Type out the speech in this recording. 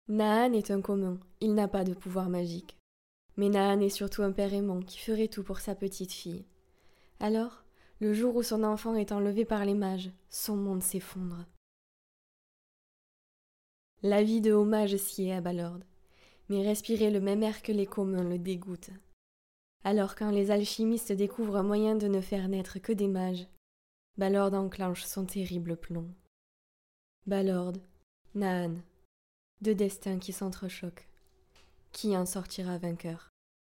Naan est un commun, il n'a pas de pouvoir magique. Mais Naan est surtout un père aimant qui ferait tout pour sa petite fille. Alors, le jour où son enfant est enlevé par les mages, son monde s'effondre. La vie de haut mage sied à Balord, mais respirer le même air que les communs le dégoûte. Alors quand les alchimistes découvrent un moyen de ne faire naître que des mages, Balord enclenche son terrible plomb. Balord, Naan, deux destins qui s'entrechoquent. Qui en sortira vainqueur ?